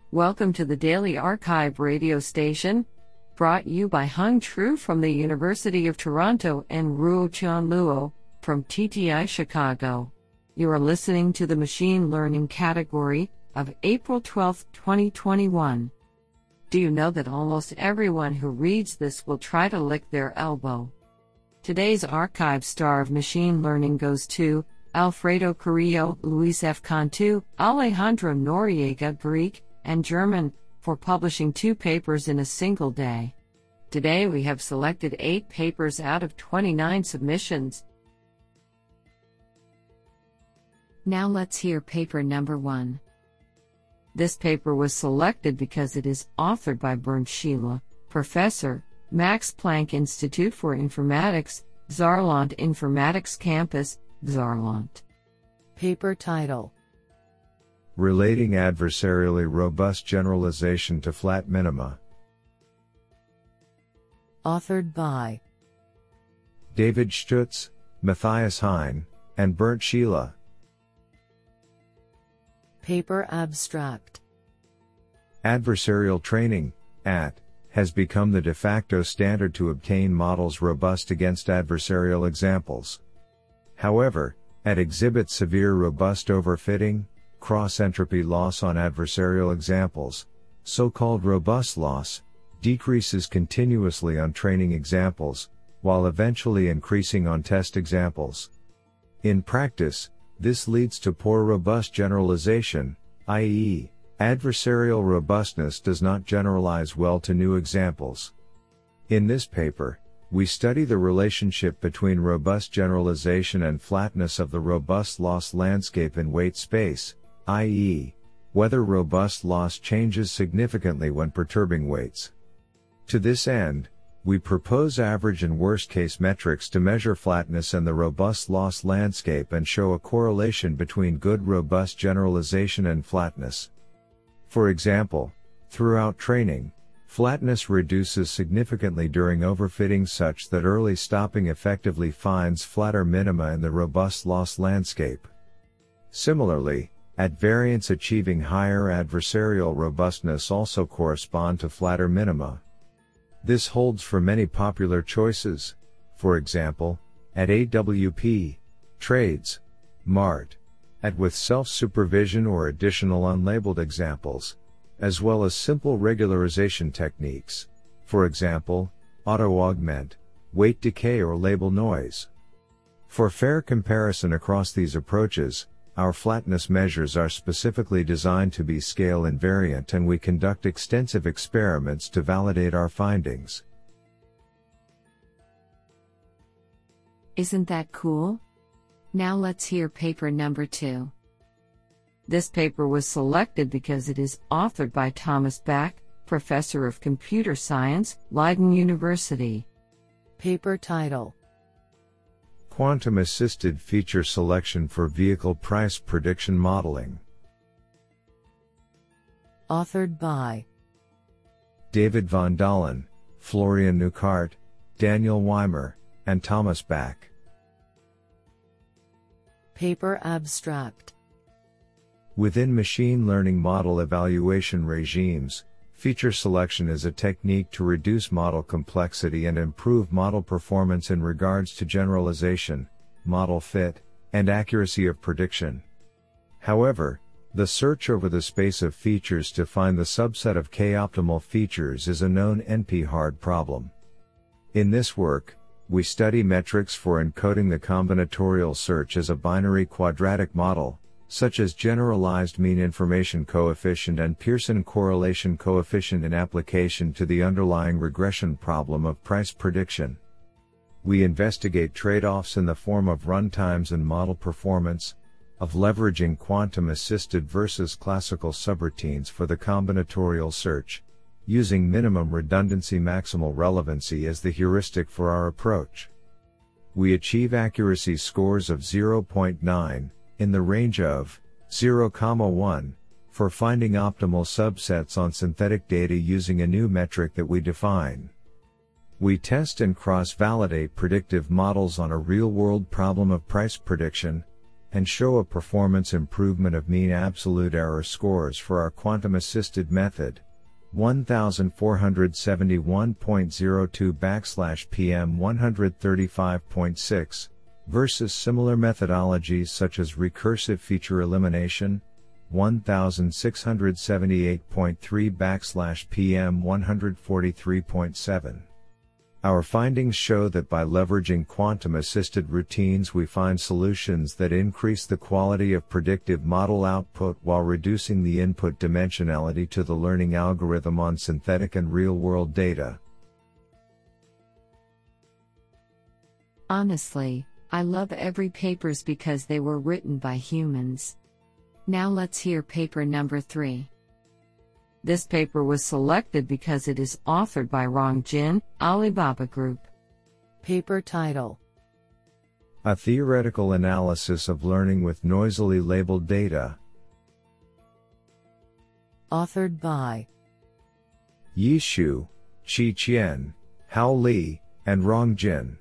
Welcome to the Daily Archive radio station, brought you by Hung Tru from the University of Toronto and Ruo Chan Luo from TTI Chicago. You are listening to the Machine Learning category of April 12, 2021. Do you know that almost everyone who reads this will try to lick their elbow? Today's archive star of machine learning goes to Alfredo Carrillo, Luis F. Cantu, Alejandro Noriega, Greek and German, for publishing 2 papers in a single day. Today we have selected 8 papers out of 29 submissions. Now let's hear paper number 1. This paper was selected because it is authored by Bernd Schiele, Professor, Max Planck Institute for Informatics, Saarland Informatics Campus, Saarland. Paper title: Relating Adversarially Robust Generalization to Flat Minima. Authored by David Stutz, Matthias Hein, and Bernd Schiele. Paper abstract: Adversarial training, AT, has become the de facto standard to obtain models robust against adversarial examples. However, AT exhibits severe robust overfitting, cross-entropy loss on adversarial examples, so-called robust loss, decreases continuously on training examples, while eventually increasing on test examples. In practice, this leads to poor robust generalization, i.e., adversarial robustness does not generalize well to new examples. In this paper, we study the relationship between robust generalization and flatness of the robust loss landscape in weight space, i.e., whether robust loss changes significantly when perturbing weights. To this end, we propose average and worst-case metrics to measure flatness in the robust loss landscape and show a correlation between good robust generalization and flatness. For example, throughout training, flatness reduces significantly during overfitting such that early stopping effectively finds flatter minima in the robust loss landscape. Similarly, at variance achieving higher adversarial robustness also correspond to flatter minima. This holds for many popular choices, for example, at AWP, trades, MART, at with self-supervision or additional unlabeled examples, as well as simple regularization techniques, for example, auto-augment, weight decay or label noise. For fair comparison across these approaches, our flatness measures are specifically designed to be scale invariant and we conduct extensive experiments to validate our findings. Isn't that cool? Now let's hear paper number 2. This paper was selected because it is authored by Thomas Back, Professor of Computer Science, Leiden University. Paper title: Quantum-Assisted Feature Selection for Vehicle Price Prediction Modeling. Authored by David von Dahlen, Florian Neuchardt, Daniel Weimer, and Thomas Back. Paper abstract: Within machine learning model evaluation regimes, feature selection is a technique to reduce model complexity and improve model performance in regards to generalization, model fit, and accuracy of prediction. However, the search over the space of features to find the subset of k-optimal features is a known NP-hard problem. In this work, we study metrics for encoding the combinatorial search as a binary quadratic model, such as generalized mean information coefficient and Pearson correlation coefficient in application to the underlying regression problem of price prediction. We investigate trade-offs in the form of runtimes and model performance, of leveraging quantum-assisted versus classical subroutines for the combinatorial search, using minimum redundancy maximal relevancy as the heuristic for our approach. We achieve accuracy scores of 0.9, in the range of 0,1, for finding optimal subsets on synthetic data using a new metric that we define. We test and cross-validate predictive models on a real-world problem of price prediction, and show a performance improvement of mean absolute error scores for our quantum-assisted method, 1471.02/PM 135.6, versus similar methodologies such as recursive feature elimination, 1678.3/PM 143.7. Our findings show that by leveraging quantum-assisted routines we find solutions that increase the quality of predictive model output while reducing the input dimensionality to the learning algorithm on synthetic and real-world data. Honestly, I love every papers because they were written by humans. Now let's hear paper number 3. This paper was selected because it is authored by Rong Jin, Alibaba Group. Paper title: A Theoretical Analysis of Learning with Noisily Labeled Data. Authored by Yi Xu, Qi Qian, Hao Li, and Rong Jin.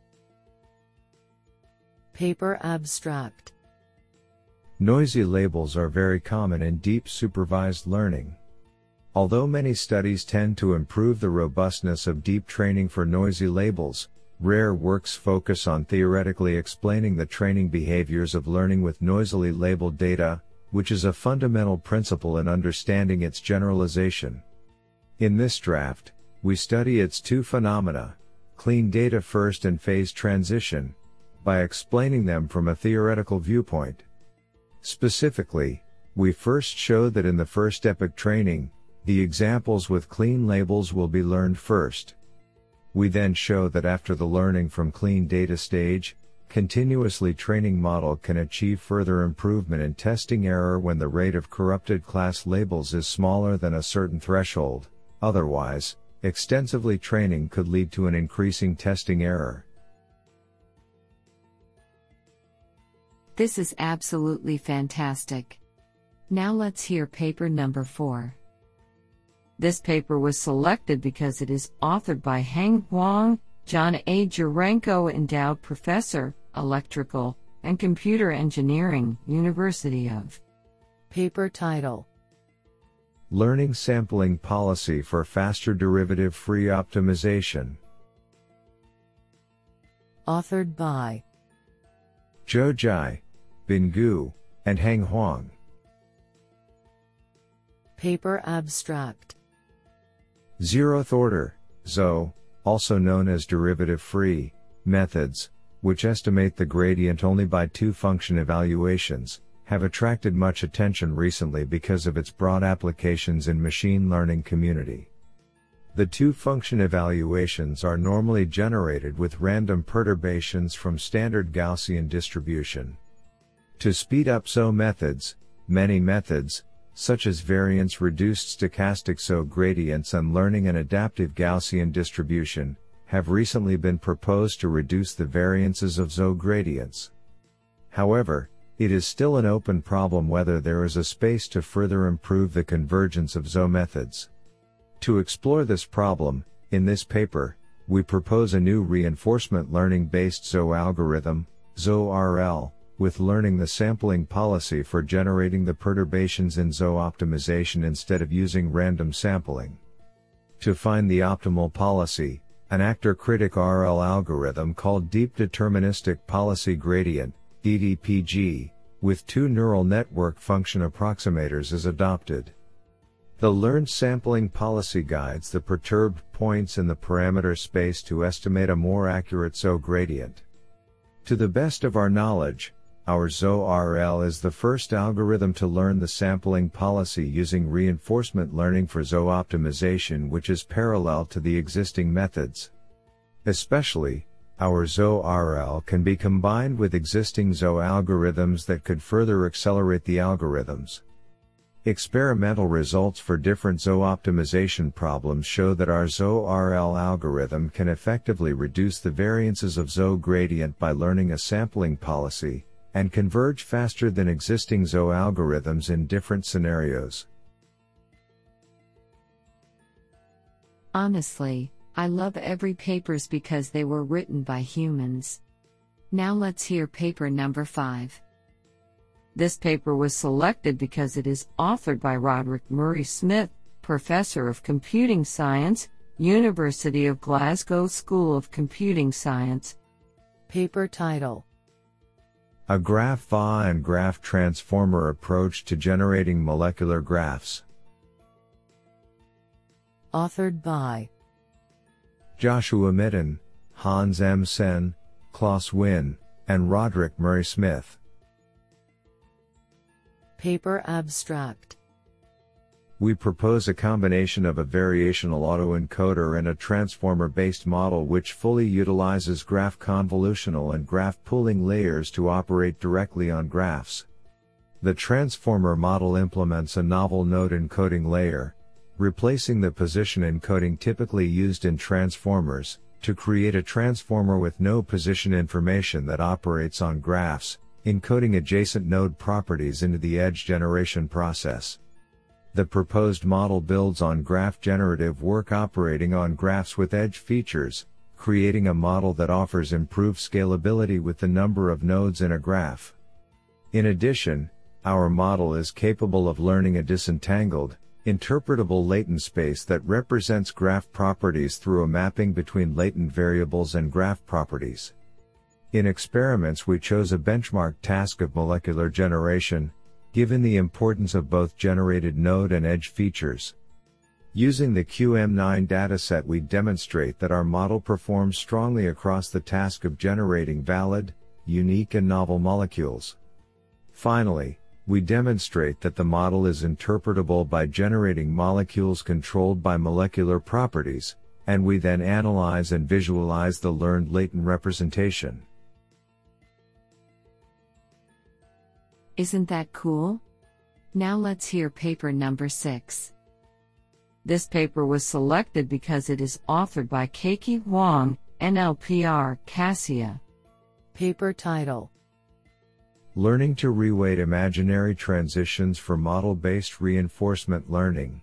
Paper abstract: Noisy labels are very common in deep supervised learning. Although many studies tend to improve the robustness of deep training for noisy labels, rare works focus on theoretically explaining the training behaviors of learning with noisily labeled data, which is a fundamental principle in understanding its generalization. In this draft, we study its two phenomena, clean data first and phase transition, by explaining them from a theoretical viewpoint. Specifically, we first show that in the first epoch training, the examples with clean labels will be learned first. We then show that after the learning from clean data stage, continuously training model can achieve further improvement in testing error when the rate of corrupted class labels is smaller than a certain threshold. Otherwise, extensively training could lead to an increasing testing error. This is absolutely fantastic. Now let's hear paper number 4. This paper was selected because it is authored by Heng Huang, John A. Jurenko Endowed Professor, Electrical and Computer Engineering, University of. Paper title: Learning Sampling Policy for Faster Derivative-Free Optimization. Authored by Zhou Jai, Bin Gu, and Heng Huang. Paper abstract: Zeroth order, ZO, also known as derivative-free, methods, which estimate the gradient only by two-function evaluations, have attracted much attention recently because of its broad applications in machine learning community. The two-function evaluations are normally generated with random perturbations from standard Gaussian distribution. To speed up ZO methods, many methods, such as variance-reduced stochastic ZO gradients and learning and adaptive Gaussian distribution, have recently been proposed to reduce the variances of ZO gradients. However, it is still an open problem whether there is a space to further improve the convergence of ZO methods. To explore this problem, in this paper, we propose a new reinforcement learning-based ZO algorithm, ZO-RL, with learning the sampling policy for generating the perturbations in ZO optimization instead of using random sampling. To find the optimal policy, an actor-critic RL algorithm called Deep Deterministic Policy Gradient, DDPG, with two neural network function approximators is adopted. The learned sampling policy guides the perturbed points in the parameter space to estimate a more accurate ZO gradient. To the best of our knowledge, our ZO-RL is the first algorithm to learn the sampling policy using reinforcement learning for ZO optimization, which is parallel to the existing methods. Especially, our ZO-RL can be combined with existing ZO algorithms that could further accelerate the algorithms. Experimental results for different ZO optimization problems show that our ZO-RL algorithm can effectively reduce the variances of ZO gradient by learning a sampling policy, and converge faster than existing ZO algorithms in different scenarios. Honestly, I love every papers because they were written by humans. Now let's hear paper number 5. This paper was selected because it is authored by Roderick Murray Smith, Professor of Computing Science, University of Glasgow School of Computing Science. Paper title: A Graph-VA and Graph Transformer Approach to Generating Molecular Graphs. Authored by Joshua Mitten, Hans M. Sen, Klaus Wynn, and Roderick Murray Smith. Paper abstract: We propose a combination of a variational autoencoder and a transformer-based model which fully utilizes graph convolutional and graph pooling layers to operate directly on graphs. The transformer model implements a novel node encoding layer, replacing the position encoding typically used in transformers, to create a transformer with no position information that operates on graphs, encoding adjacent node properties into the edge generation process. The proposed model builds on graph generative work operating on graphs with edge features, creating a model that offers improved scalability with the number of nodes in a graph. In addition, our model is capable of learning a disentangled, interpretable latent space that represents graph properties through a mapping between latent variables and graph properties. In experiments, we chose a benchmark task of molecular generation, given the importance of both generated node and edge features. Using the QM9 dataset, we demonstrate that our model performs strongly across the task of generating valid, unique and novel molecules. Finally, we demonstrate that the model is interpretable by generating molecules controlled by molecular properties, and we then analyze and visualize the learned latent representation. Isn't that cool? Now let's hear paper number 6. This paper was selected because it is authored by Keiki Huang, NLPR, CASSIA. Paper title: Learning to Reweight Imaginary Transitions for Model-Based Reinforcement Learning.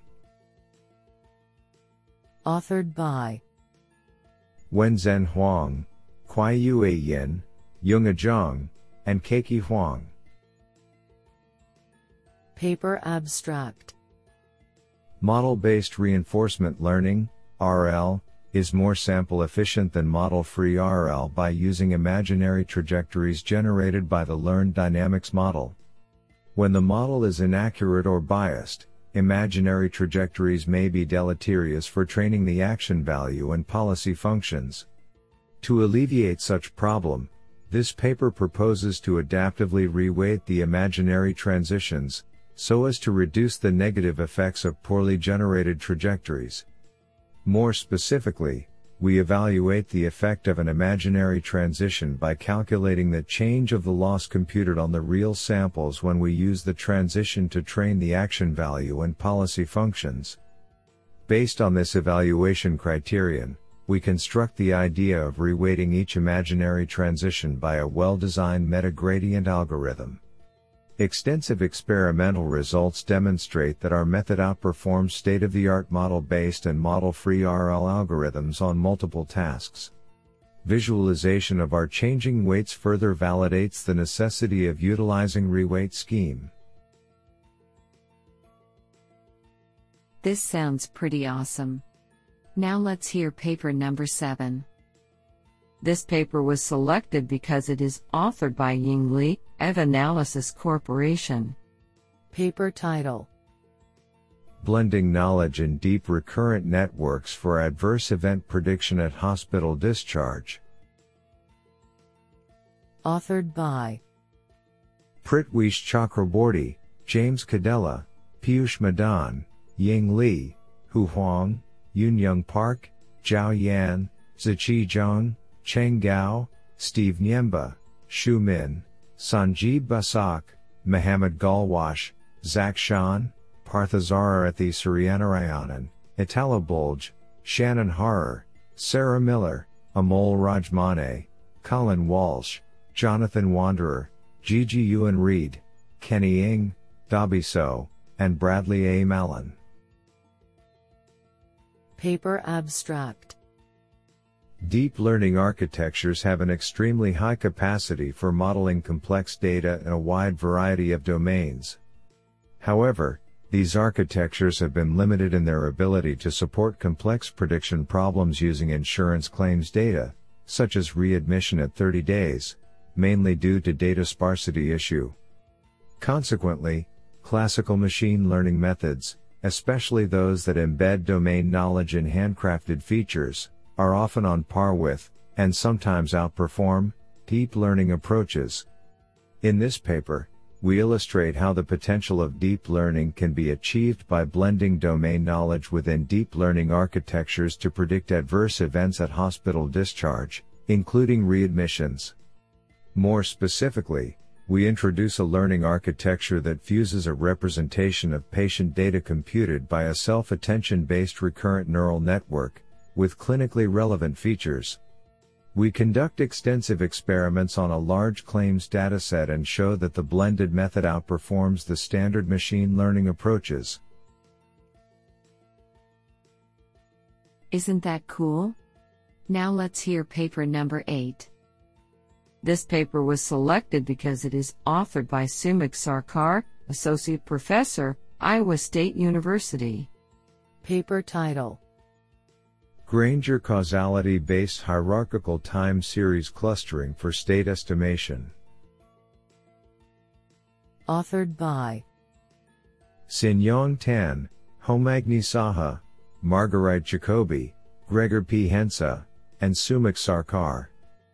Authored by Wenzhen Huang, Kuai-Yue Yin, Yunga Zhang, and Keiki Huang. Paper abstract: Model-based reinforcement learning, RL, is more sample efficient than model-free RL by using imaginary trajectories generated by the learned dynamics model. When the model is inaccurate or biased, imaginary trajectories may be deleterious for training the action value and policy functions. To alleviate such problem, this paper proposes to adaptively reweight the imaginary transitions, so as to reduce the negative effects of poorly generated trajectories. More specifically, we evaluate the effect of an imaginary transition by calculating the change of the loss computed on the real samples when we use the transition to train the action value and policy functions. Based on this evaluation criterion, we construct the idea of reweighting each imaginary transition by a well-designed metagradient algorithm. Extensive experimental results demonstrate that our method outperforms state-of-the-art model-based and model-free RL algorithms on multiple tasks. Visualization of our changing weights further validates the necessity of utilizing reweight scheme. This sounds pretty awesome. Now let's hear paper number 7. This paper was selected because it is authored by Ying Li, EvAnalysis Corporation. Paper title: Blending Knowledge in Deep Recurrent Networks for Adverse Event Prediction at Hospital Discharge. Authored by Prithvish Chakraborty, James Cadella, Piyush Madan, Ying Li, Hu Huang, Yunyoung Park, Zhao Yan, Ziqi Zhang, Cheng Gao, Steve Nyemba, Shu Min, Sanjeev Basak, Mohammed Galwash, Zach Shan, Parthasarathi Suryanarayanan, Italo Bulge, Shannon Harrer, Sarah Miller, Amol Rajmane, Colin Walsh, Jonathan Wanderer, Gigi Yuan Reed, Kenny Ng, Dobby So, and Bradley A. Mallon. Paper abstract: Deep learning architectures have an extremely high capacity for modeling complex data in a wide variety of domains. However, these architectures have been limited in their ability to support complex prediction problems using insurance claims data, such as readmission at 30 days, mainly due to data sparsity issue. Consequently, classical machine learning methods, especially those that embed domain knowledge in handcrafted features, are often on par with, and sometimes outperform, deep learning approaches. In this paper, we illustrate how the potential of deep learning can be achieved by blending domain knowledge within deep learning architectures to predict adverse events at hospital discharge, including readmissions. More specifically, we introduce a learning architecture that fuses a representation of patient data computed by a self-attention-based recurrent neural network, with clinically relevant features. We conduct extensive experiments on a large claims dataset and show that the blended method outperforms the standard machine learning approaches. Isn't that cool? Now let's hear paper number 8. This paper was selected because it is authored by Soumik Sarkar, Associate Professor, Iowa State University. Paper title: Granger Causality-Based Hierarchical Time Series Clustering for State Estimation. Authored by Sin-Yong Tan, Homagni Saha, Margarite Jacobi, Gregor P. Hensa, and Soumik Sarkar.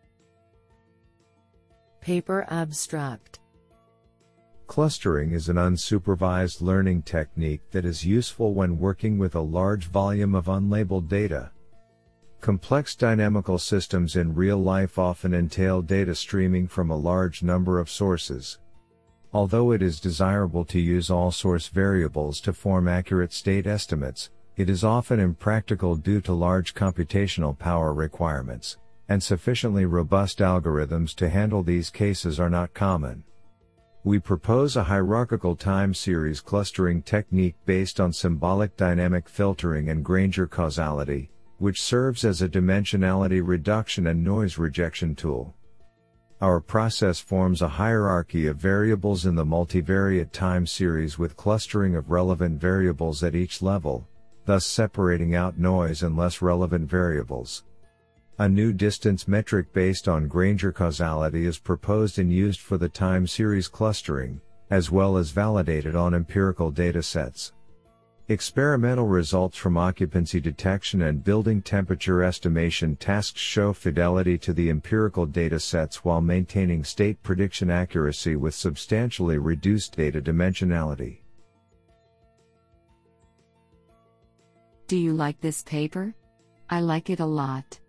Paper abstract: Clustering is an unsupervised learning technique that is useful when working with a large volume of unlabeled data. Complex dynamical systems in real life often entail data streaming from a large number of sources. Although it is desirable to use all source variables to form accurate state estimates, it is often impractical due to large computational power requirements, and sufficiently robust algorithms to handle these cases are not common. We propose a hierarchical time series clustering technique based on symbolic dynamic filtering and Granger causality, which serves as a dimensionality reduction and noise rejection tool. Our process forms a hierarchy of variables in the multivariate time series with clustering of relevant variables at each level, thus separating out noise and less relevant variables. A new distance metric based on Granger causality is proposed and used for the time series clustering, as well as validated on empirical datasets. Experimental results from occupancy detection and building temperature estimation tasks show fidelity to the empirical datasets while maintaining state prediction accuracy with substantially reduced data dimensionality. Do you like this paper? I like it a lot.